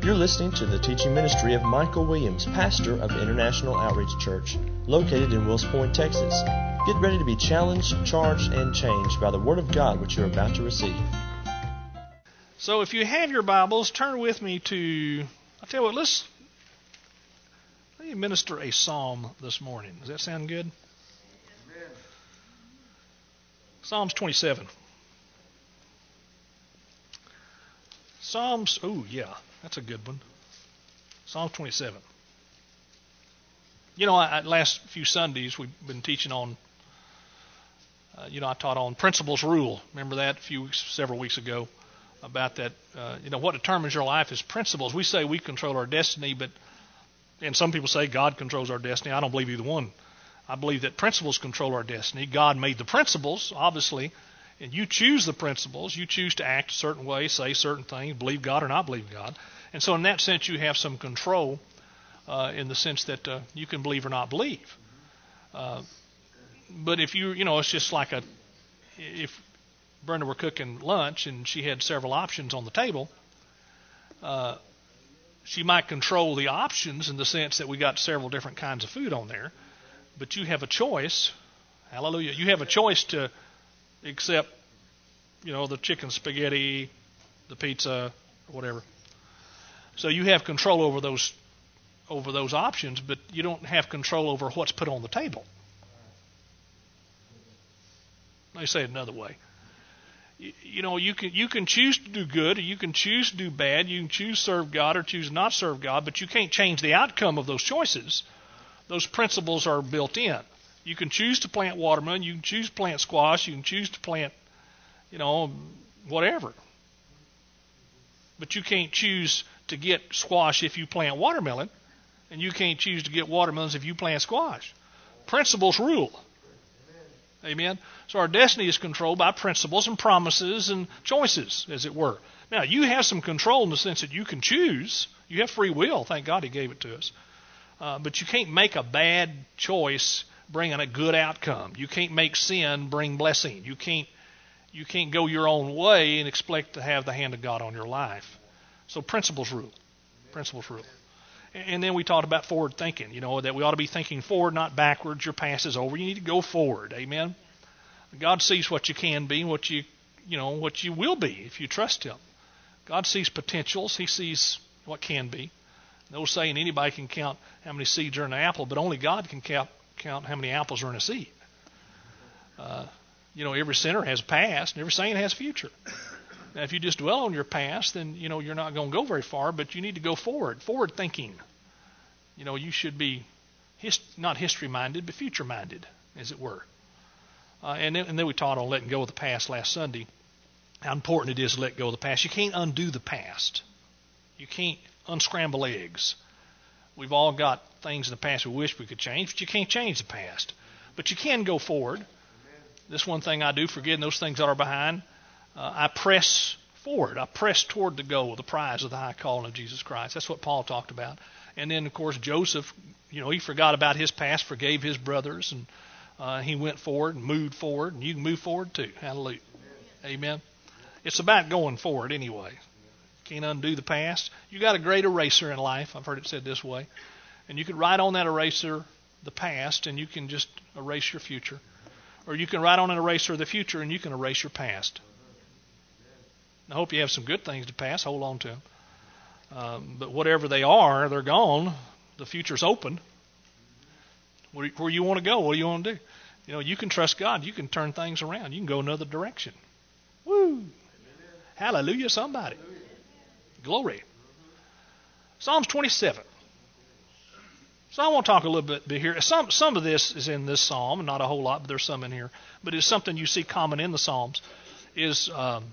You're listening to the teaching ministry of Michael Williams, pastor of International Outreach Church, located in Wills Point, Texas. Get ready to be challenged, charged, and changed by the Word of God which you're about to receive. So if you have your Bibles, turn with me to, I'll tell you what, let me minister a psalm this morning. Does that sound good? Amen. Psalms 27. That's a good one. Psalm 27. You know, last few Sundays we've been teaching on, I taught on principles rule. Remember that several weeks ago about that, what determines your life is principles. We say we control our destiny, and some people say God controls our destiny. I don't believe either one. I believe that principles control our destiny. God made the principles, obviously, and you choose the principles. You choose to act a certain way, say certain things, believe God or not believe God. And so in that sense, you have some control in the sense that you can believe or not believe. But if it's just like if Brenda were cooking lunch and she had several options on the table, she might control the options in the sense that we got several different kinds of food on there. But you have a choice. Hallelujah. You have a choice to accept, the chicken spaghetti, the pizza, or whatever. So you have control over those options, but you don't have control over what's put on the table. Let me say it another way. You can choose to do good, or you can choose to do bad. You can choose to serve God or choose not to serve God, but you can't change the outcome of those choices. Those principles are built in. You can choose to plant watermelon. You can choose to plant squash. You can choose to plant, whatever. But you can't choose to get squash if you plant watermelon, and you can't choose to get watermelons if you plant squash. Principles rule. Amen. So our destiny is controlled by principles and promises and choices, as it were. Now, you have some control in the sense that you can choose. You have free will. Thank God He gave it to us. But you can't make a bad choice bring a good outcome. You can't make sin bring blessing. You can't go your own way and expect to have the hand of God on your life. So principles rule. Principles rule. And then we talked about forward thinking, that we ought to be thinking forward, not backwards. Your past is over. You need to go forward. Amen. God sees what you can be and what you will be if you trust Him. God sees potentials. He sees what can be. No saying anybody can count how many seeds are in an apple, but only God can count how many apples are in a seed. Every sinner has a past, and every saint has a future. Now, if you just dwell on your past, then you're not going to go very far. But you need to go forward. Forward thinking. You should be not history minded, but future minded, as it were. And then we taught on letting go of the past last Sunday. How important it is to let go of the past. You can't undo the past. You can't unscramble eggs. We've all got things in the past we wish we could change, but you can't change the past. But you can go forward. This one thing I do, forgetting those things that are behind, I press forward. I press toward the goal, the prize of the high calling of Jesus Christ. That's what Paul talked about. And then, of course, Joseph, he forgot about his past, forgave his brothers, and he went forward and moved forward. And you can move forward too. Hallelujah. Amen. It's about going forward anyway. Can't undo the past. You got a great eraser in life. I've heard it said this way. And you can write on that eraser the past, and you can just erase your future. Or you can write on an eraser the future, and you can erase your past. I hope you have some good things to pass. Hold on to them. But whatever they are, they're gone. The future's open. Where you want to go, what do you want to do? You can trust God. You can turn things around. You can go another direction. Woo! Amen. Hallelujah, somebody. Hallelujah. Glory. Psalms 27. So I want to talk a little bit here. Some of this is in this psalm, not a whole lot, but there's some in here. But it's something you see common in the Psalms, is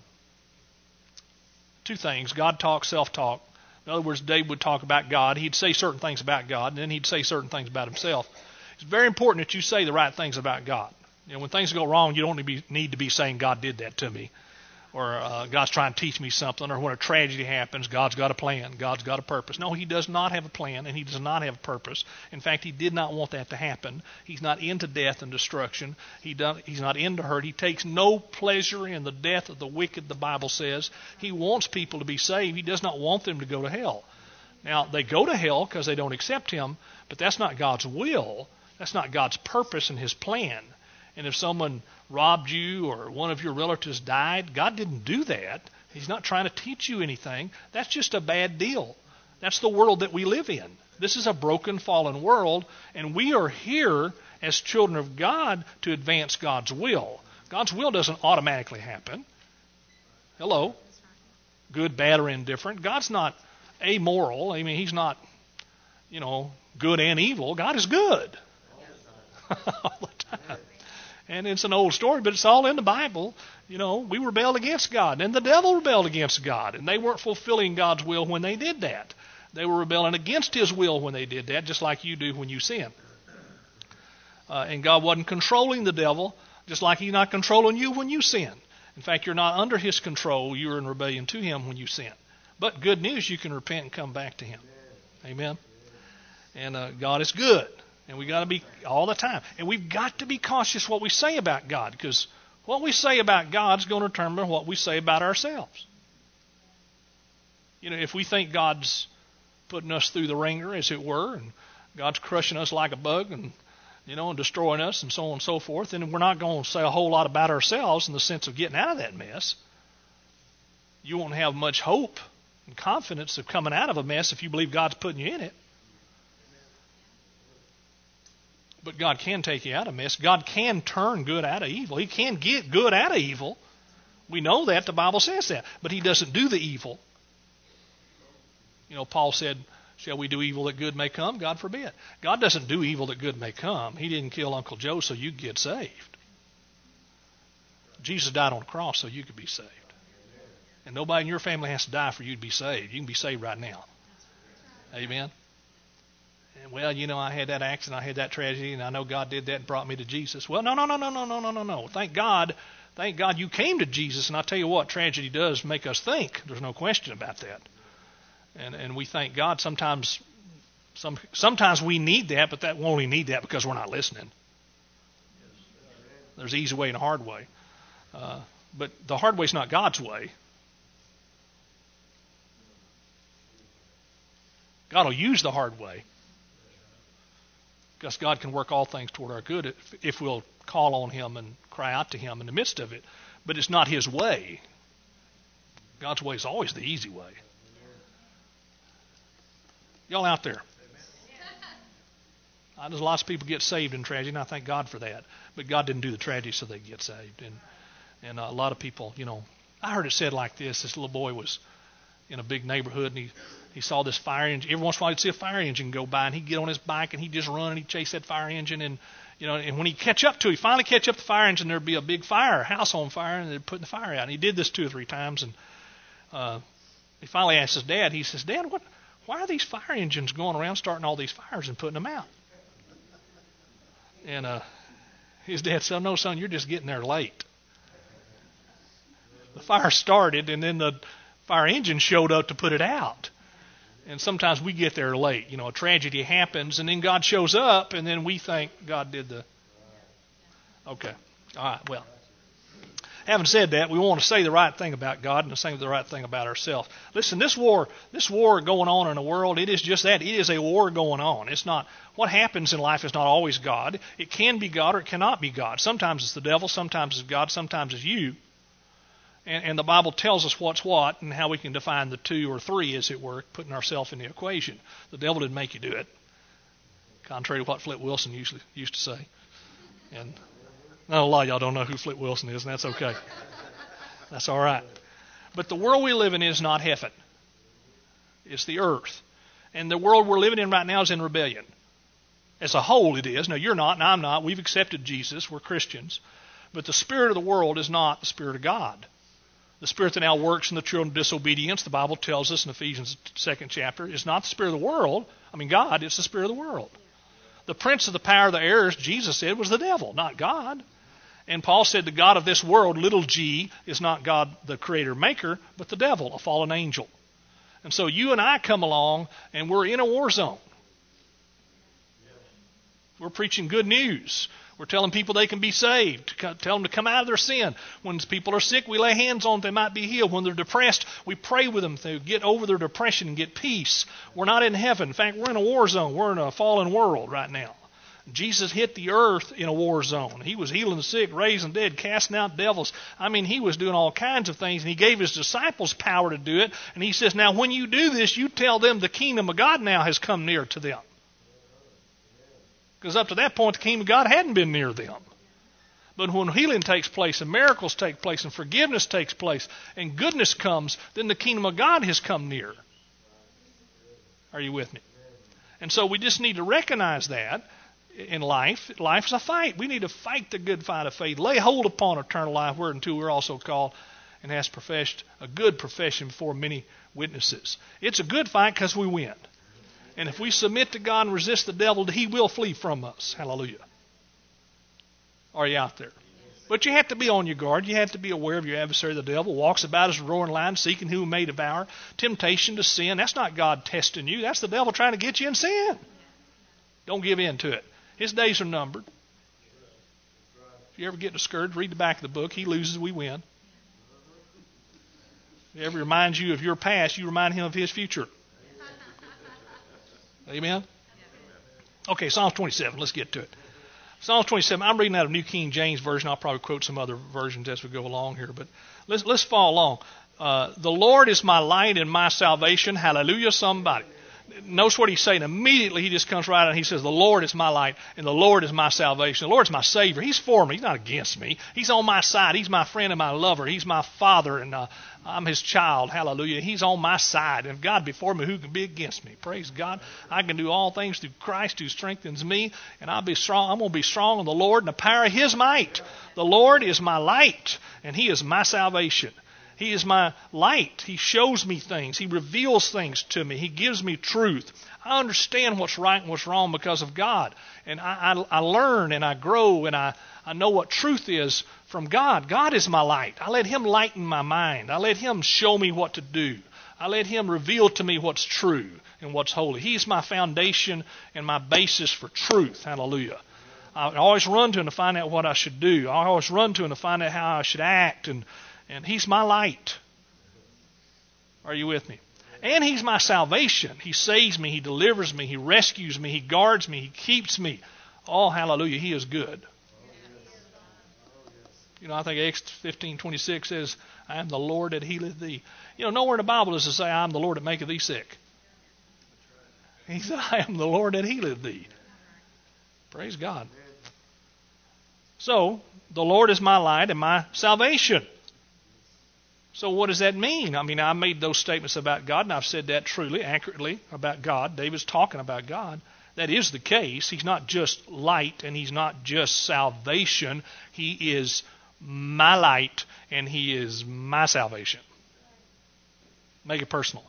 two things: God talk, self-talk. In other words, David would talk about God. He'd say certain things about God, and then he'd say certain things about himself. It's very important that you say the right things about God. When things go wrong, you don't need to be saying, God did that to me, or God's trying to teach me something, or when a tragedy happens, God's got a plan, God's got a purpose. No, He does not have a plan, and He does not have a purpose. In fact, He did not want that to happen. He's not into death and destruction. He's not into hurt. He takes no pleasure in the death of the wicked, the Bible says. He wants people to be saved. He does not want them to go to hell. Now, they go to hell because they don't accept him, but that's not God's will. That's not God's purpose and his plan. And if someone robbed you or one of your relatives died, God didn't do that. He's not trying to teach you anything. That's just a bad deal. That's the world that we live in. This is a broken, fallen world, and we are here as children of God to advance God's will. God's will doesn't automatically happen. Hello? Good, bad, or indifferent. God's not amoral. I mean, he's not, good and evil. God is good. All the time. And it's an old story, but it's all in the Bible. We rebelled against God, and the devil rebelled against God, and they weren't fulfilling God's will when they did that. They were rebelling against his will when they did that, just like you do when you sin. And God wasn't controlling the devil, just like he's not controlling you when you sin. In fact, you're not under his control. You're in rebellion to him when you sin. But good news, you can repent and come back to him. Amen? And God is good. And we got to be all the time. And we've got to be cautious what we say about God, because what we say about God is going to determine what we say about ourselves. If we think God's putting us through the ringer, as it were, and God's crushing us like a bug and and destroying us and so on and so forth, then we're not going to say a whole lot about ourselves in the sense of getting out of that mess. You won't have much hope and confidence of coming out of a mess if you believe God's putting you in it. But God can take you out of a mess. God can turn good out of evil. He can get good out of evil. We know that. The Bible says that. But he doesn't do the evil. Paul said, shall we do evil that good may come? God forbid. God doesn't do evil that good may come. He didn't kill Uncle Joe so you could get saved. Jesus died on the cross so you could be saved. And nobody in your family has to die for you to be saved. You can be saved right now. Amen? And I had that accident, I had that tragedy, and I know God did that and brought me to Jesus. Well, no. Thank God you came to Jesus. And I tell you what, tragedy does make us think. There's no question about that. And we thank God sometimes we need that, but we only need that because we're not listening. There's an easy way and a hard way. But the hard way is not God's way. God will use the hard way, because God can work all things toward our good if we'll call on him and cry out to him in the midst of it. But it's not his way. God's way is always the easy way. Y'all out there? There's lots of people get saved in tragedy, and I thank God for that. But God didn't do the tragedy so they could get saved. And a lot of people, I heard it said like this. This little boy was in a big neighborhood, and he saw this fire engine. Every once in a while he'd see a fire engine go by, and he'd get on his bike, and he'd just run, and he'd chase that fire engine. And and when he'd finally catch up to the fire engine, there'd be a big fire, house on fire, and they'd put the fire out. And he did this 2 or 3 times, and he finally asked his dad. He says, "Dad, why are these fire engines going around starting all these fires and putting them out?" And his dad said, "No, son, you're just getting there late. The fire started, and then the fire engine showed up to put it out." And sometimes we get there late. A tragedy happens, and then God shows up, and then we think God did the... Okay. All right, well. Having said that, we want to say the right thing about God and say the right thing about ourselves. Listen, this war going on in the world, it is just that. It is a war going on. It's not... What happens in life is not always God. It can be God or it cannot be God. Sometimes it's the devil, sometimes it's God, sometimes it's you. And the Bible tells us what's what and how we can define the 2 or 3, as it were, putting ourselves in the equation. The devil didn't make you do it, contrary to what Flip Wilson used to say. And a lot of y'all don't know who Flip Wilson is, and that's okay. That's all right. But the world we live in is not heaven. It's the earth. And the world we're living in right now is in rebellion. As a whole it is. Now, you're not, and I'm not. We've accepted Jesus. We're Christians. But the spirit of the world is not the spirit of God. The spirit that now works in the children of disobedience, the Bible tells us in Ephesians 2nd chapter, is not the spirit of the world. God, it's the spirit of the world. The prince of the power of the air, Jesus said, was the devil, not God. And Paul said the God of this world, little g, is not God the creator maker, but the devil, a fallen angel. And so you and I come along, and we're in a war zone. We're preaching good news. We're telling people they can be saved, tell them to come out of their sin. When people are sick, we lay hands on them, they might be healed. When they're depressed, we pray with them to get over their depression and get peace. We're not in heaven. In fact, we're in a war zone. We're in a fallen world right now. Jesus hit the earth in a war zone. He was healing the sick, raising the dead, casting out devils. I mean, he was doing all kinds of things, and he gave his disciples power to do it. And he says, now when you do this, you tell them the kingdom of God now has come near to them. Because up to that point, the kingdom of God hadn't been near them. But when healing takes place, and miracles take place, and forgiveness takes place, and goodness comes, then the kingdom of God has come near. Are you with me? And so we just need to recognize that in life. Life's a fight. We need to fight the good fight of faith. Lay hold upon eternal life, whereunto we're also called, and has professed a good profession before many witnesses. It's a good fight because we win. And if we submit to God and resist the devil, he will flee from us. Hallelujah. Are you out there? But you have to be on your guard. You have to be aware of your adversary, the devil. Walks about as a roaring lion, seeking whom he may devour. Temptation to sin. That's not God testing you. That's the devil trying to get you in sin. Don't give in to it. His days are numbered. If you ever get discouraged, read the back of the book. He loses, we win. If he ever reminds you of your past, you remind him of his future. Amen? Okay, Psalms 27. Let's get to it. Psalms 27. I'm reading out of New King James Version. I'll probably quote some other versions as we go along here, but let's follow along. The Lord is my light and my salvation. Hallelujah, somebody. Notice what he's saying. Immediately he just comes right out and he says, the Lord is my light and the Lord is my salvation. The Lord is my Savior. He's for me. He's not against me. He's on my side. He's my friend and my lover. He's my Father, and I'm His child. Hallelujah. He's on my side. And if God be for me, who can be against me? Praise God. I can do all things through Christ who strengthens me, and I'll be strong. I'm going to be strong in the Lord and the power of His might. The Lord is my light, and He is my salvation. He is my light. He shows me things. He reveals things to me. He gives me truth. I understand what's right and what's wrong because of God. And I learn and I grow and I know what truth is from God. God is my light. I let Him lighten my mind. I let Him show me what to do. I let Him reveal to me what's true and what's holy. He's my foundation and my basis for truth. Hallelujah. I always run to Him to find out what I should do. I always run to Him to find out how I should act, and He's my light. Are you with me? And He's my salvation. He saves me. He delivers me. He rescues me. He guards me. He keeps me. Oh, hallelujah. He is good. You know, I think Acts 15:26 says, I am the Lord that healeth thee. You know, nowhere in the Bible does it say, I am the Lord that maketh thee sick. He said, I am the Lord that healeth thee. Praise God. So, the Lord is my light and my salvation. So what does that mean? I mean, I made those statements about God, and I've said that truly, accurately about God. David's talking about God. That is the case. He's not just light, and He's not just salvation. He is my light, and He is my salvation. Make it personal.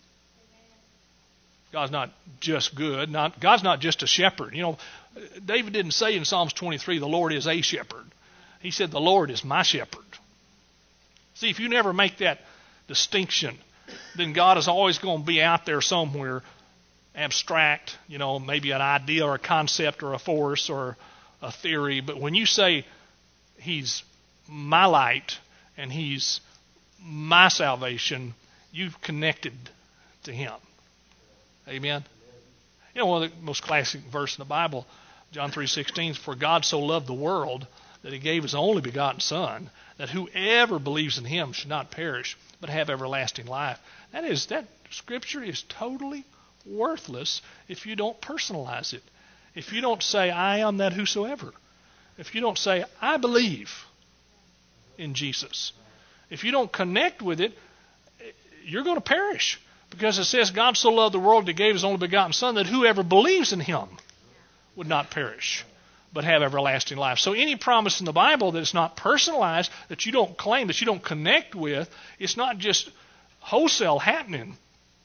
God's not just good. God's not just a shepherd. You know, David didn't say in Psalms 23, the Lord is a shepherd. He said, the Lord is my shepherd. See, if you never make that distinction, then God is always going to be out there somewhere, abstract, you know, maybe an idea or a concept or a force or a theory. But when you say He's my light and He's my salvation, you've connected to Him. Amen? You know, one of the most classic verses in the Bible, John 3:16, for God so loved the world that He gave His only begotten Son, that whoever believes in Him should not perish, but have everlasting life. That scripture is totally worthless if you don't personalize it. If you don't say, I am that whosoever. If you don't say, I believe in Jesus. If you don't connect with it, you're going to perish. Because it says, God so loved the world that He gave His only begotten Son, that whoever believes in Him would not perish, but have everlasting life. So any promise in the Bible that's not personalized, that you don't claim, that you don't connect with, it's not just wholesale happening.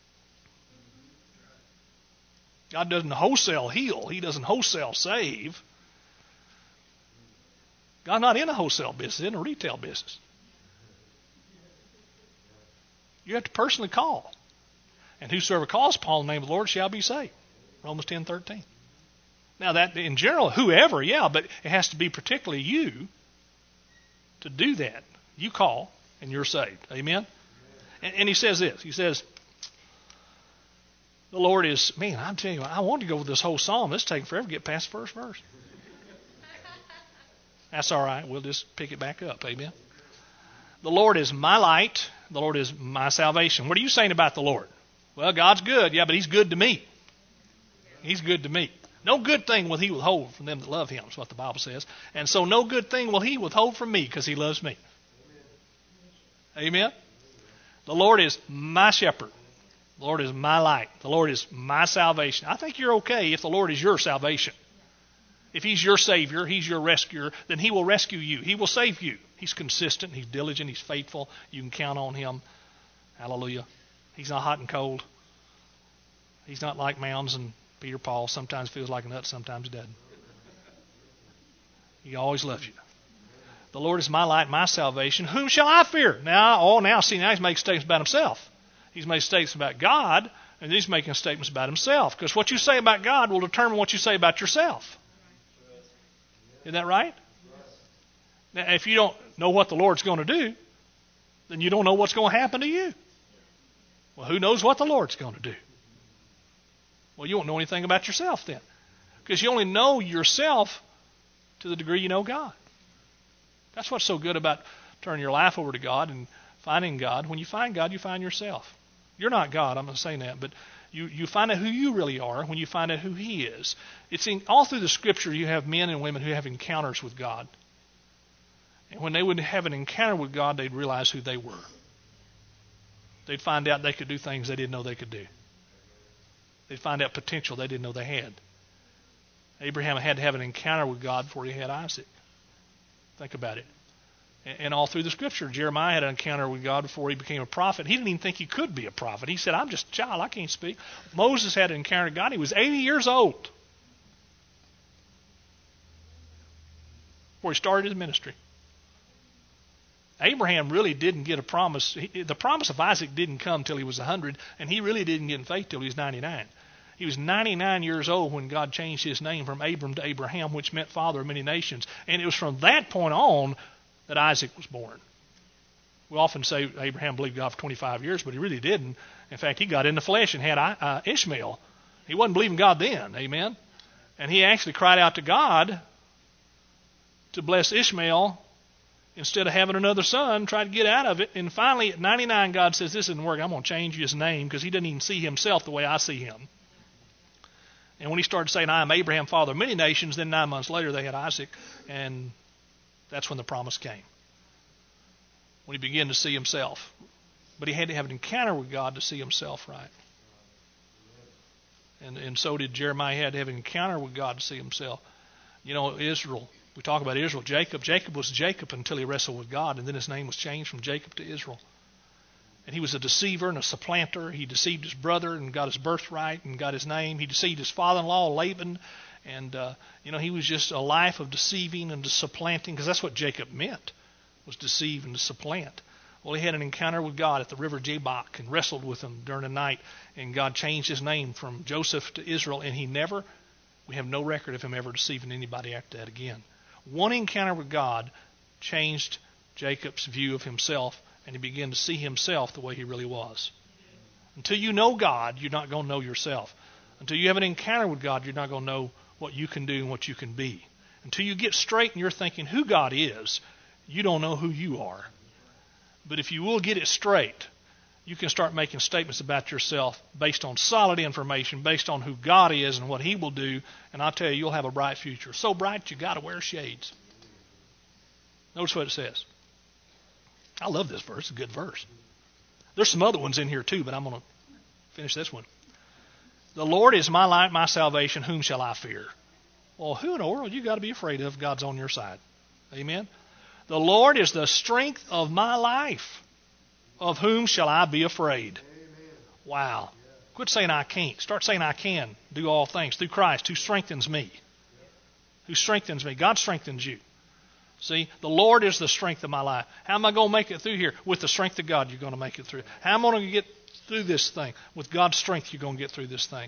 God doesn't wholesale heal. He doesn't wholesale save. God's not in a wholesale business, in a retail business. You have to personally call. And whosoever calls upon the name of the Lord shall be saved. Romans 10:13. Now that in general, whoever, yeah, but it has to be particularly you to do that. You call and you're saved. Amen? And he says this. He says, the Lord is, man, I'm telling you, I want to go with this whole psalm. It's taking forever to get past the first verse. That's all right. We'll just pick it back up. Amen? The Lord is my light. The Lord is my salvation. What are you saying about the Lord? Well, God's good. Yeah, but He's good to me. He's good to me. No good thing will He withhold from them that love Him, is what the Bible says. And so no good thing will He withhold from me because He loves me. Amen? The Lord is my shepherd. The Lord is my light. The Lord is my salvation. I think you're okay if the Lord is your salvation. If He's your Savior, He's your rescuer, then He will rescue you. He will save you. He's consistent. He's diligent. He's faithful. You can count on Him. Hallelujah. He's not hot and cold. He's not like Mounds and Peter Paul. Sometimes feels like a nut, sometimes He doesn't. He always loves you. The Lord is my light, my salvation. Whom shall I fear? Now He's making statements about Himself. He's made statements about God, and He's making statements about Himself. Because what you say about God will determine what you say about yourself. Isn't that right? Now, if you don't know what the Lord's going to do, then you don't know what's going to happen to you. Well, who knows what the Lord's going to do? Well, you won't know anything about yourself then. Because you only know yourself to the degree you know God. That's what's so good about turning your life over to God and finding God. When you find God, you find yourself. You're not God, I'm not saying that, but you find out who you really are when you find out who He is. It's all through the Scripture you have men and women who have encounters with God. And when they would have an encounter with God, they'd realize who they were. They'd find out they could do things they didn't know they could do. They'd find out potential they didn't know they had. Abraham had to have an encounter with God before he had Isaac. Think about it. And all through the Scripture, Jeremiah had an encounter with God before he became a prophet. He didn't even think he could be a prophet. He said, I'm just a child. I can't speak. Moses had an encounter with God. He was 80 years old before he started his ministry. Abraham really didn't get a promise. The promise of Isaac didn't come till he was 100, and he really didn't get in faith till he was 99. He was 99 years old when God changed his name from Abram to Abraham, which meant father of many nations. And it was from that point on that Isaac was born. We often say Abraham believed God for 25 years, but he really didn't. In fact, he got in the flesh and had Ishmael. He wasn't believing God then, amen? And he actually cried out to God to bless Ishmael instead of having another son, tried to get out of it. And finally, at 99, God says, this isn't working. I'm going to change his name because he doesn't even see himself the way I see him. And when he started saying, I am Abraham, father of many nations, then 9 months later they had Isaac, and that's when the promise came. When he began to see himself. But he had to have an encounter with God to see himself right. And so did Jeremiah. He had to have an encounter with God to see himself. You know, Israel, we talk about Israel. Jacob was Jacob until he wrestled with God, and then his name was changed from Jacob to Israel. And he was a deceiver and a supplanter. He deceived his brother and got his birthright and got his name. He deceived his father-in-law, Laban. And, he was just a life of deceiving and supplanting, because that's what Jacob meant, was deceive and to supplant. Well, he had an encounter with God at the river Jabbok and wrestled with him during the night, and God changed his name from Joseph to Israel, and we have no record of him ever deceiving anybody after that again. One encounter with God changed Jacob's view of himself, and he began to see himself the way he really was. Until you know God, you're not going to know yourself. Until you have an encounter with God, you're not going to know what you can do and what you can be. Until you get straight and you're thinking who God is, you don't know who you are. But if you will get it straight, you can start making statements about yourself based on solid information, based on who God is and what He will do, and I'll tell you, you'll have a bright future. So bright you got to wear shades. Notice what it says. I love this verse. It's a good verse. There's some other ones in here too, but I'm going to finish this one. The Lord is my light, my salvation. Whom shall I fear? Well, who in the world you got to be afraid of? God's on your side. Amen? The Lord is the strength of my life. Of whom shall I be afraid? Amen. Wow. Quit saying I can't. Start saying I can do all things through Christ who strengthens me. Who strengthens me. God strengthens you. See, the Lord is the strength of my life. How am I going to make it through here? With the strength of God, you're going to make it through. How am I going to get through this thing? With God's strength, you're going to get through this thing.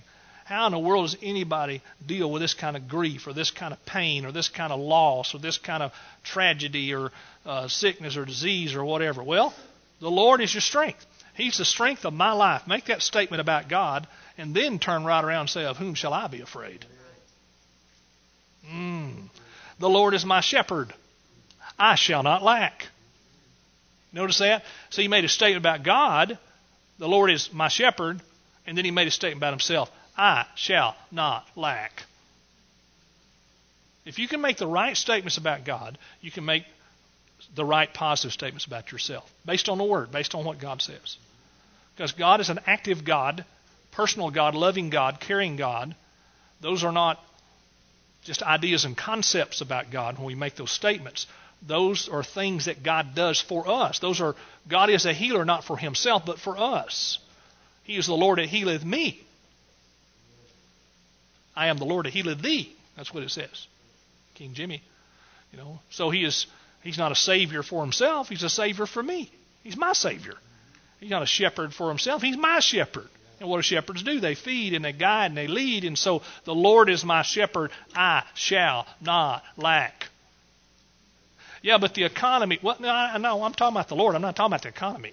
How in the world does anybody deal with this kind of grief or this kind of pain or this kind of loss or this kind of tragedy or sickness or disease or whatever? Well, the Lord is your strength. He's the strength of my life. Make that statement about God and then turn right around and say, of whom shall I be afraid? The Lord is my shepherd. I shall not lack. Notice that? So he made a statement about God. The Lord is my shepherd. And then he made a statement about himself. I shall not lack. If you can make the right statements about God, you can make the right positive statements about yourself. Based on the Word, based on what God says. Because God is an active God, personal God, loving God, caring God. Those are not just ideas and concepts about God when we make those statements. Those are things that God does for us. God is a healer not for himself, but for us. He is the Lord that healeth me. I am the Lord that healeth thee. That's what it says. King Jimmy. So he's not a savior for himself. He's a savior for me. He's my savior. He's not a shepherd for himself. He's my shepherd. And what do shepherds do? They feed and they guide and they lead. And so the Lord is my shepherd. I shall not lack. Yeah, but the economy. Well, no, I'm talking about the Lord. I'm not talking about the economy.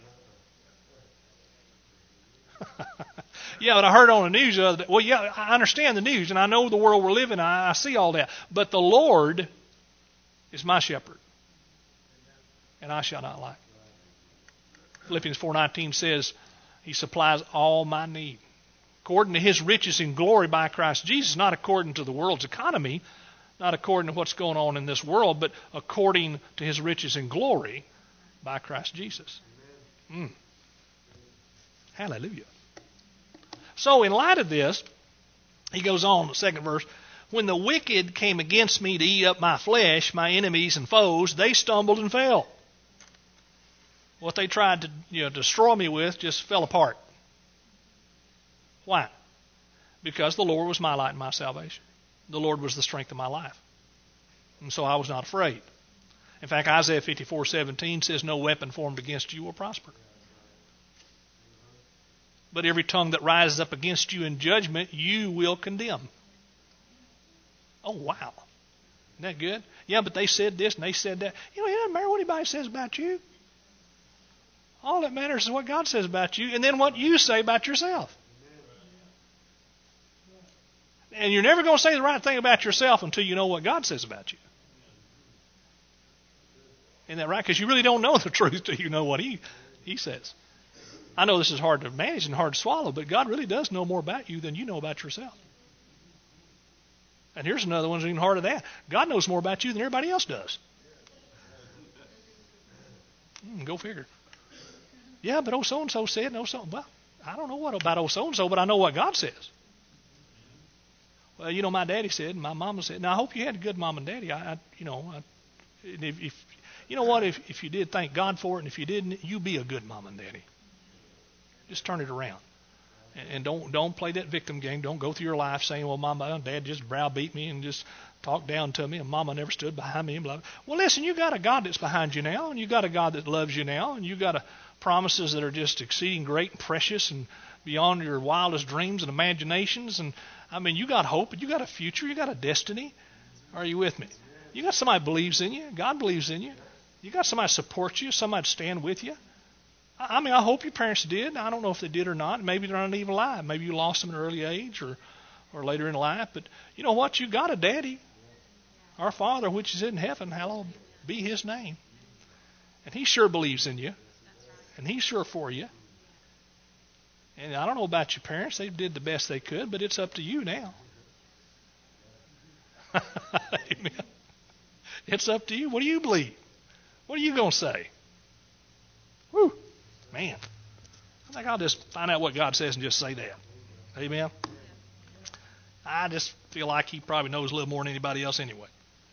Yeah, but I heard on the news the other day. Well, yeah, I understand the news, and I know the world we're living in. I see all that. But the Lord is my shepherd, and I shall not lack. Philippians 4:19 says, He supplies all my need. According to His riches in glory by Christ Jesus, not according to the world's economy, not according to what's going on in this world, but according to His riches in glory by Christ Jesus. Hallelujah. So in light of this, he goes on, the second verse, when the wicked came against me to eat up my flesh, my enemies and foes, they stumbled and fell. What they tried to destroy me with just fell apart. Why? Because the Lord was my light and my salvation. The Lord was the strength of my life. And so I was not afraid. In fact, Isaiah 54:17 says, no weapon formed against you will prosper. But every tongue that rises up against you in judgment, you will condemn. Oh, wow. Isn't that good? Yeah, but they said this and they said that. It doesn't matter what anybody says about you. All that matters is what God says about you and then what you say about yourself. And you're never going to say the right thing about yourself until you know what God says about you. Isn't that right? Because you really don't know the truth till you know what He says. I know this is hard to manage and hard to swallow, but God really does know more about you than you know about yourself. And here's another one that's even harder than that. God knows more about you than everybody else does. Go figure. Yeah, but so-and-so said, well, I don't know what about so-and-so, but I know what God says. Well, my daddy said, and my mama said. Now, I hope you had a good mom and daddy. If you did, thank God for it, and if you didn't, you be a good mom and daddy. Just turn it around. And don't play that victim game. Don't go through your life saying, well, Mama and Dad just browbeat me and just talked down to me, and Mama never stood behind me. And blah, blah. Well, listen, you got a God that's behind you now, and you got a God that loves you now, and you got promises that are just exceeding great and precious and beyond your wildest dreams and imaginations. And, you got hope, and you got a future, you got a destiny. Are you with me? You got somebody that believes in you. God believes in you. You got somebody that supports you, somebody to stand with you. I hope your parents did. I don't know if they did or not. Maybe they're not even alive. Maybe you lost them at an early age or later in life. But you know what? You got a daddy. Our Father, which is in heaven, hallowed be His name. And He sure believes in you. And He's sure for you. And I don't know about your parents. They did the best they could, but it's up to you now. Amen. It's up to you. What do you believe? What are you going to say? Whew. Man, I think I'll just find out what God says and just say that. Amen. I just feel like He probably knows a little more than anybody else anyway.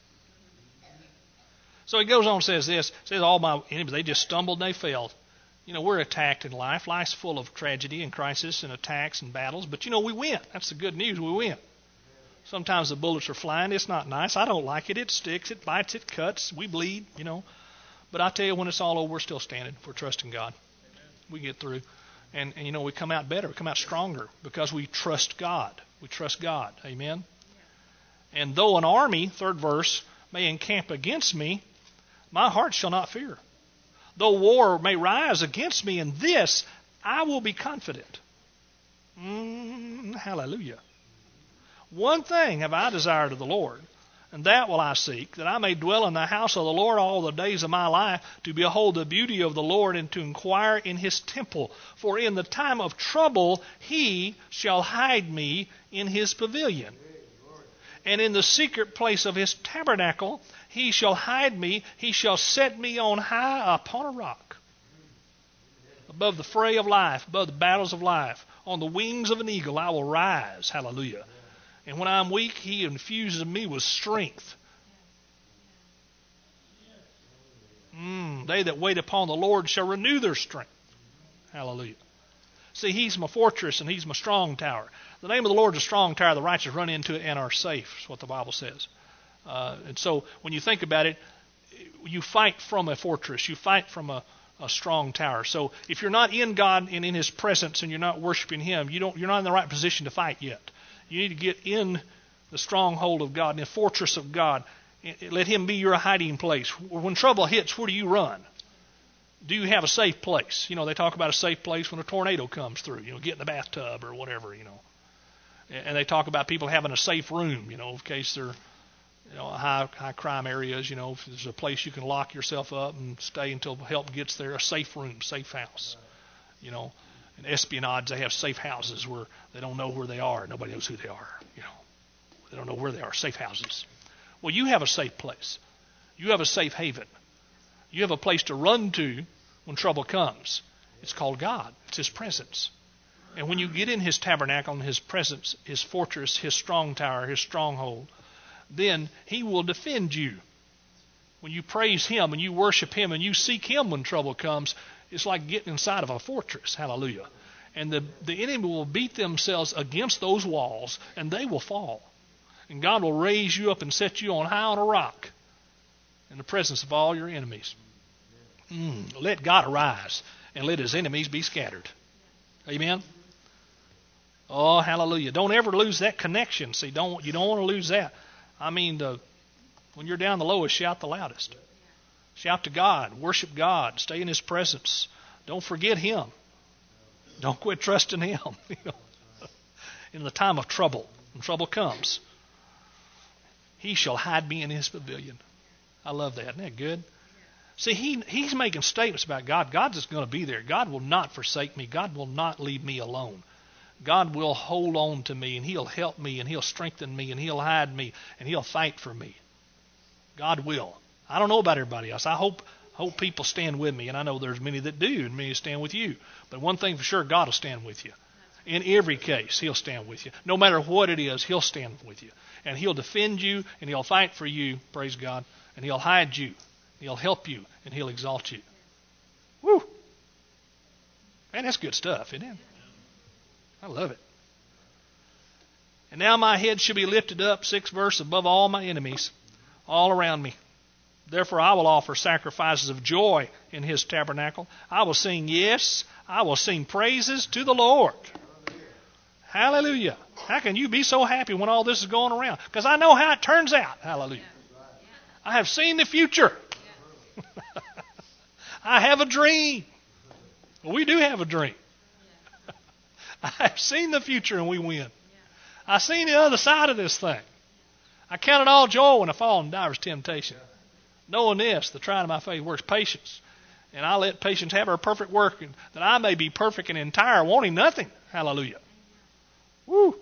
So He goes on and says this. Says all my enemies, they just stumbled and they fell. We're attacked in life. Life's full of tragedy and crisis and attacks and battles. But we win. That's the good news. We win. Sometimes the bullets are flying. It's not nice. I don't like it. It sticks. It bites. It cuts. We bleed, But I tell you, when it's all over, we're still standing. We're trusting God. We get through. And we come out better. We come out stronger because we trust God. We trust God. Amen? And though an army, third verse, may encamp against me, my heart shall not fear. Though war may rise against me, in this I will be confident. Hallelujah. One thing have I desired of the Lord, and that will I seek, that I may dwell in the house of the Lord all the days of my life, to behold the beauty of the Lord, and to inquire in his temple. For in the time of trouble he shall hide me in his pavilion. And in the secret place of his tabernacle he shall hide me. He shall set me on high upon a rock, above the fray of life, above the battles of life. On the wings of an eagle I will rise. Hallelujah. And when I'm weak, he infuses me with strength. They that wait upon the Lord shall renew their strength. Hallelujah. See, he's my fortress and he's my strong tower. The name of the Lord is a strong tower. The righteous run into it and are safe, is what the Bible says. And so when you think about it, you fight from a fortress. You fight from a strong tower. So if you're not in God and in his presence and you're not worshiping him, you're not in the right position to fight yet. You need to get in the stronghold of God, in the fortress of God. Let him be your hiding place. When trouble hits, where do you run? Do you have a safe place? You know, they talk about a safe place when a tornado comes through. You know, get in the bathtub or whatever, you know. And they talk about people having a safe room, you know, in case they're, you know, high crime areas, you know, if there's a place you can lock yourself up and stay until help gets there, a safe room, safe house, you know. In espionage, they have safe houses where they don't know where they are. Nobody knows who they are, you know. They don't know where they are, safe houses. Well, you have a safe place. You have a safe haven. You have a place to run to when trouble comes. It's called God. It's his presence. And when you get in his tabernacle and his presence, his fortress, his strong tower, his stronghold, then he will defend you. When you praise him and you worship him and you seek him when trouble comes, it's like getting inside of a fortress. Hallelujah. And the enemy will beat themselves against those walls and they will fall. And God will raise you up and set you on high on a rock in the presence of all your enemies. Let God arise and let his enemies be scattered. Amen. Oh, hallelujah. Don't ever lose that connection. See, you don't want to lose that. I mean, when you're down the lowest, shout the loudest. Shout to God. Worship God. Stay in his presence. Don't forget him. Don't quit trusting him. You know, in the time of trouble, when trouble comes, he shall hide me in his pavilion. I love that. Isn't that good? See, he's making statements about God. God's just going to be there. God will not forsake me. God will not leave me alone. God will hold on to me, and he'll help me, and he'll strengthen me, and he'll hide me, and he'll fight for me. God will. I don't know about everybody else. I hope people stand with me, and I know there's many that do, and many stand with you. But one thing for sure, God will stand with you. In every case, he'll stand with you. No matter what it is, he'll stand with you. And he'll defend you, and he'll fight for you, praise God, and he'll hide you, he'll help you, and he'll exalt you. Woo! Man, that's good stuff, isn't it? I love it. And now my head shall be lifted up, 6th verse, above all my enemies, all around me. Therefore I will offer sacrifices of joy in his tabernacle. I will sing, yes, I will sing praises to the Lord. Hallelujah. How can you be so happy when all this is going around? Because I know how it turns out. Hallelujah. I have seen the future. I have a dream. Well, we do have a dream. I have seen the future and we win. I've seen the other side of this thing. I count it all joy when I fall in divers temptation. Knowing this, the trying of my faith works patience. And I let patience have her perfect work, that I may be perfect and entire, wanting nothing. Hallelujah. Woo.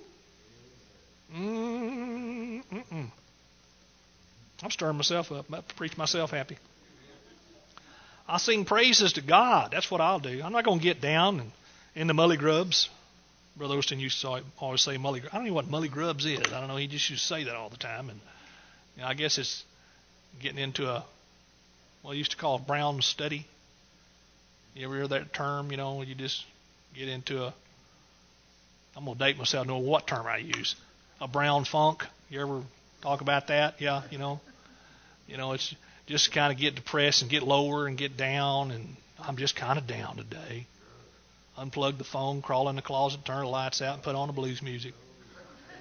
I'm stirring myself up. I'm about to preach myself happy. I sing praises to God. That's what I'll do. I'm not going to get down and in the mully grubs. Brother Osteen used to always say mully grubs. I don't know what mully grubs is. I don't know. He just used to say that all the time. And you know, I guess it's getting into what I used to call a brown study. You ever hear that term? You know, you just get into I'm going to date myself, know what term I use. A brown funk. You ever talk about that? Yeah, you know. It's just kind of get depressed and get lower and get down. And I'm just kind of down today. Unplug the phone, crawl in the closet, turn the lights out, and put on the blues music.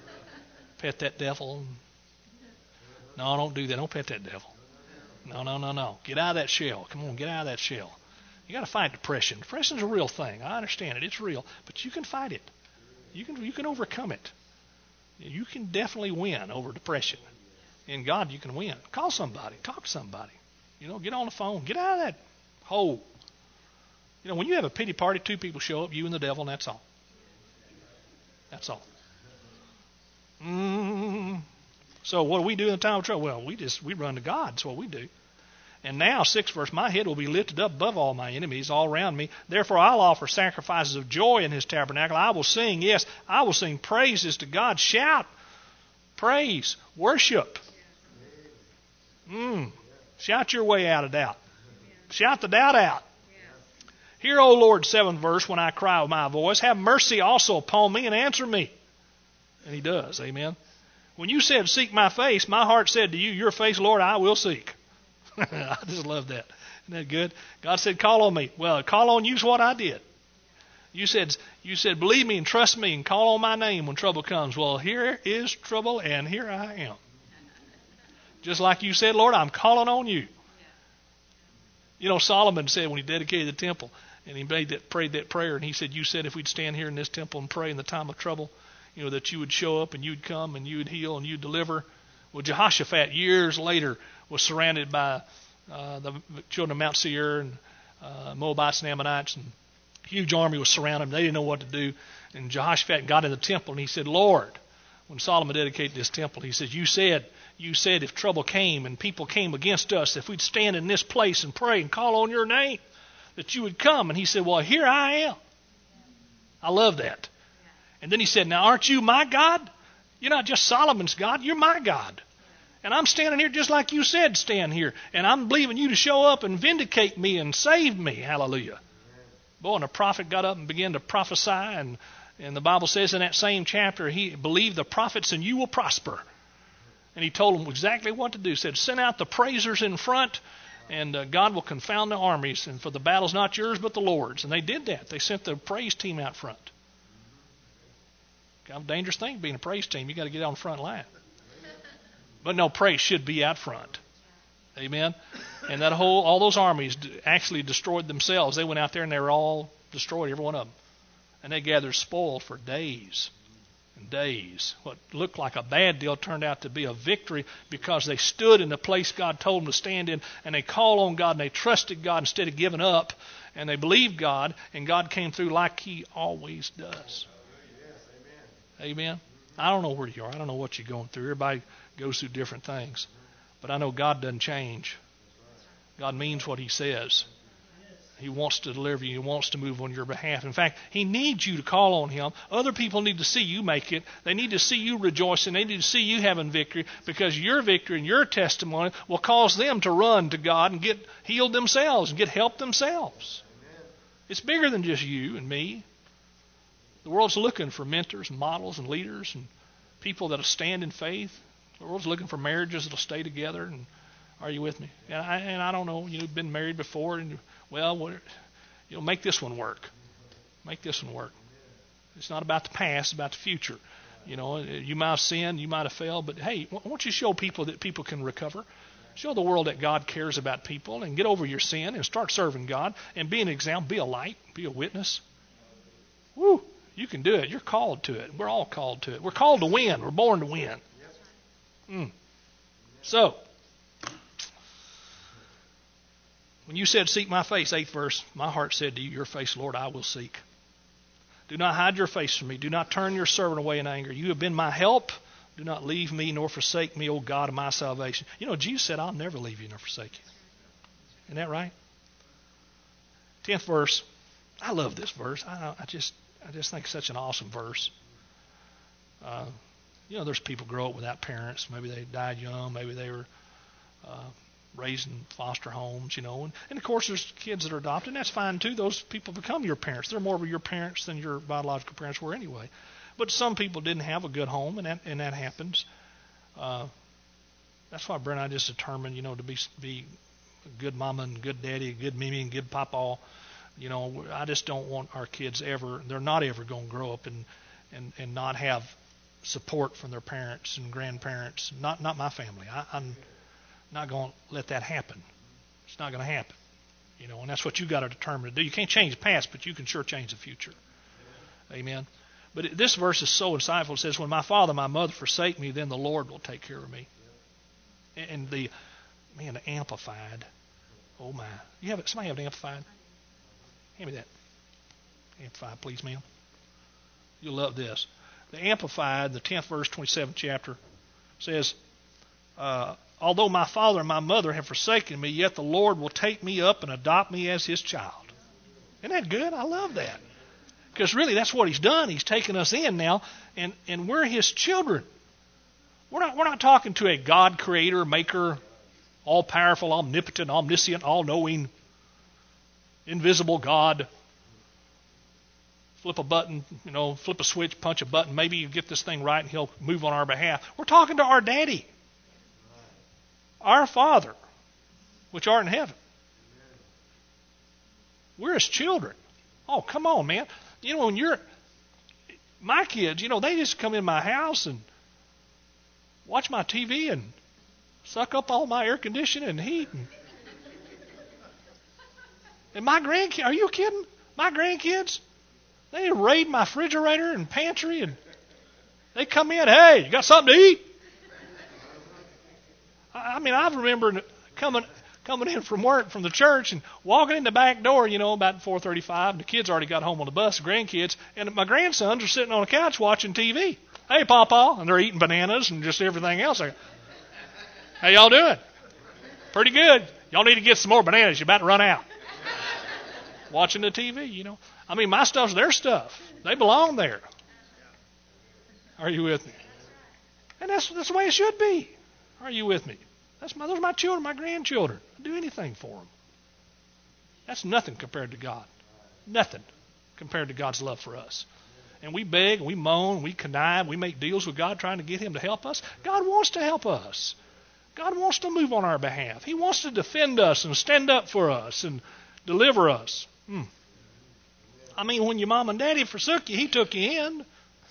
Pet that devil. No, don't do that. Don't pet that devil. No. Get out of that shell. Come on, get out of that shell. You got to fight depression. Depression's a real thing. I understand it. It's real. But you can fight it. You can overcome it. You can definitely win over depression. In God, you can win. Call somebody. Talk to somebody. Get on the phone. Get out of that hole. When you have a pity party, two people show up, you and the devil, and that's all. That's all. So what do we do in the time of trouble? Well, we run to God. That's what we do. And now, 6th verse, my head will be lifted up above all my enemies all around me. Therefore I'll offer sacrifices of joy in his tabernacle. I will sing, yes, I will sing praises to God. Shout, praise, worship. Shout your way out of doubt. Shout the doubt out. Hear, O Lord, 7th verse, when I cry with my voice. Have mercy also upon me and answer me. And he does, amen. When you said, seek my face, my heart said to you, your face, Lord, I will seek. I just love that. Isn't that good? God said, call on me. Well, call on you is what I did. You said, believe me and trust me and call on my name when trouble comes. Well, here is trouble and here I am. Just like you said, Lord, I'm calling on you. Solomon said when he dedicated the temple and he prayed that prayer, and he said, you said if we'd stand here in this temple and pray in the time of trouble, that you would show up and you'd come and you'd heal and you'd deliver. Well, Jehoshaphat, years later, was surrounded by the children of Mount Seir and Moabites and Ammonites, and a huge army was surrounding them. They didn't know what to do. And Jehoshaphat got in the temple, and he said, Lord, when Solomon dedicated this temple, he says, you said if trouble came and people came against us, if we'd stand in this place and pray and call on your name, that you would come. And he said, well, here I am. I love that. And then he said, now aren't you my God? You're not just Solomon's God, you're my God. And I'm standing here just like you said stand here. And I'm believing you to show up and vindicate me and save me. Hallelujah. Boy, and the prophet got up and began to prophesy. And the Bible says in that same chapter, he believed the prophets and you will prosper. And he told them exactly what to do. He said, send out the praisers in front and God will confound the armies. And for the battle's not yours but the Lord's. And they did that. They sent the praise team out front. Kind of a dangerous thing being a praise team. You got to get on the front line. But no, praise should be out front. Amen. And all those armies actually destroyed themselves. They went out there and they were all destroyed, every one of them. And they gathered spoil for days and days. What looked like a bad deal turned out to be a victory because they stood in the place God told them to stand in, and they called on God and they trusted God instead of giving up, and they believed God, and God came through like He always does. Amen. I don't know where you are. I don't know what you're going through. Everybody goes through different things. But I know God doesn't change. God means what He says. He wants to deliver you. He wants to move on your behalf. In fact, He needs you to call on Him. Other people need to see you make it. They need to see you rejoicing. They need to see you having victory, because your victory and your testimony will cause them to run to God and get healed themselves and get help themselves. It's bigger than just you and me. The world's looking for mentors and models and leaders and people that will stand in faith. The world's looking for marriages that will stay together. And are you with me? And I don't know. You've been married before, and make this one work. Make this one work. It's not about the past; it's about the future. You might have sinned, you might have failed, but hey, why don't you show people that people can recover? Show the world that God cares about people, and get over your sin and start serving God and be an example, be a light, be a witness. Woo! You can do it. You're called to it. We're all called to it. We're called to win. We're born to win. So, when you said, seek my face, 8th verse, my heart said to you, your face, Lord, I will seek. Do not hide your face from me. Do not turn your servant away in anger. You have been my help. Do not leave me nor forsake me, O God of my salvation. Jesus said, I'll never leave you nor forsake you. Isn't that right? 10th verse. I love this verse. I just think it's such an awesome verse. There's people grow up without parents. Maybe they died young. Maybe they were raised in foster homes, And of course, there's kids that are adopted, and that's fine too. Those people become your parents. They're more of your parents than your biological parents were anyway. But some people didn't have a good home, and that happens. That's why Brent and I just determined, to be a good mama and good daddy, a good mimi and good papa. I just don't want our kids they're not ever going to grow up and not have support from their parents and grandparents. Not my family. I'm not going to let that happen. It's not going to happen. And that's what you got to determine to do. You can't change the past, but you can sure change the future. Amen. But this verse is so insightful. It says, when my father and my mother forsake me, then the Lord will take care of me. And the Amplified. Oh, my. Somebody have the Amplified? Hand me that. Amplified, please, ma'am. You'll love this. The Amplified, the 10th verse, 27th chapter, says, although my father and my mother have forsaken me, yet the Lord will take me up and adopt me as his child. Isn't that good? I love that. Because really that's what he's done. He's taken us in now, and we're his children. We're not talking to a God creator, maker, all-powerful, omnipotent, omniscient, all-knowing, invisible God. Flip a button, flip a switch, punch a button. Maybe you get this thing right and he'll move on our behalf. We're talking to our daddy. Our Father, which art in heaven. We're his children. Oh, come on, man. When my kids, they just come in my house and watch my TV and suck up all my air conditioning and heat. And my grandkids, are you kidding? My grandkids, they raid my refrigerator and pantry, and they come in, hey, you got something to eat? I remember coming in from work, from the church, and walking in the back door, about 4:35, and the kids already got home on the bus, the grandkids, and my grandsons are sitting on the couch watching TV. Hey, Pawpaw, and they're eating bananas and just everything else. How y'all doing? Pretty good. Y'all need to get some more bananas. You're about to run out. Watching the TV, my stuff's their stuff. They belong there. Are you with me? And that's the way it should be. Are you with me? Those are my children, my grandchildren. I'd do anything for them. That's nothing compared to God. Nothing compared to God's love for us. And we beg, we moan, we connive, we make deals with God trying to get him to help us. God wants to help us. God wants to move on our behalf. He wants to defend us and stand up for us and deliver us. When your mom and daddy forsook you, he took you in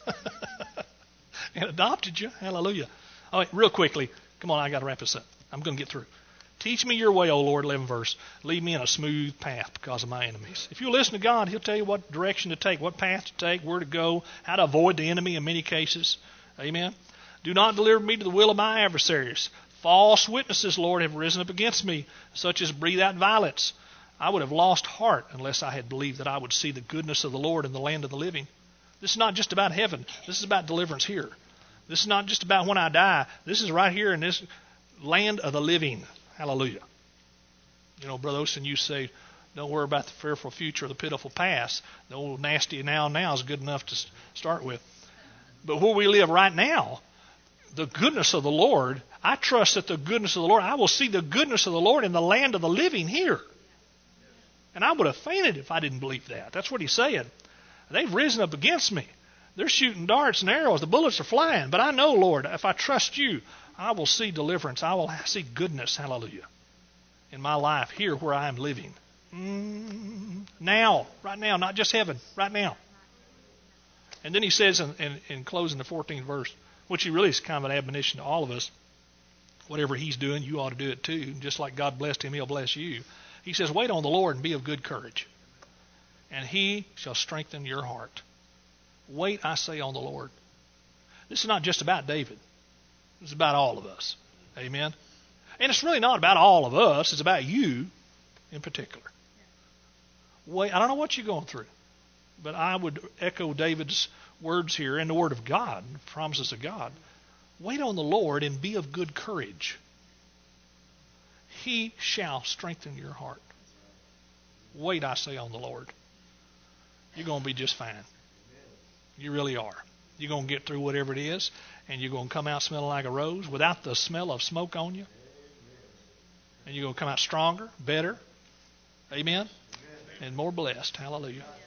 and adopted you. Hallelujah. All right, real quickly. Come on, I got to wrap this up. I'm going to get through. Teach me your way, O Lord, 11th verse. Lead me in a smooth path because of my enemies. If you listen to God, he'll tell you what direction to take, what path to take, where to go, how to avoid the enemy in many cases. Amen. Do not deliver me to the will of my adversaries. False witnesses, Lord, have risen up against me, such as breathe out violence. I would have lost heart unless I had believed that I would see the goodness of the Lord in the land of the living. This is not just about heaven. This is about deliverance here. This is not just about when I die. This is right here in this land of the living. Hallelujah. Brother Olson, you say, don't worry about the fearful future or the pitiful past. The old nasty now is good enough to start with. But where we live right now, the goodness of the Lord, I trust that the goodness of the Lord, I will see the goodness of the Lord in the land of the living here. And I would have fainted if I didn't believe that. That's what he's saying. They've risen up against me. They're shooting darts and arrows. The bullets are flying. But I know, Lord, if I trust you, I will see deliverance. I will see goodness, hallelujah, in my life here where I am living. Now, right now, not just heaven, right now. And then he says in closing the 14th verse, which he really is kind of an admonition to all of us, whatever he's doing, you ought to do it too. Just like God blessed him, he'll bless you. He says, wait on the Lord and be of good courage, and he shall strengthen your heart. Wait, I say, on the Lord. This is not just about David. It's about all of us. Amen? And it's really not about all of us. It's about you in particular. Wait, I don't know what you're going through, but I would echo David's words here in the Word of God, promises of God. Wait on the Lord and be of good courage. He shall strengthen your heart. Wait, I say, on the Lord. You're going to be just fine. You really are. You're going to get through whatever it is, and you're going to come out smelling like a rose without the smell of smoke on you. And you're going to come out stronger, better. Amen? And more blessed. Hallelujah.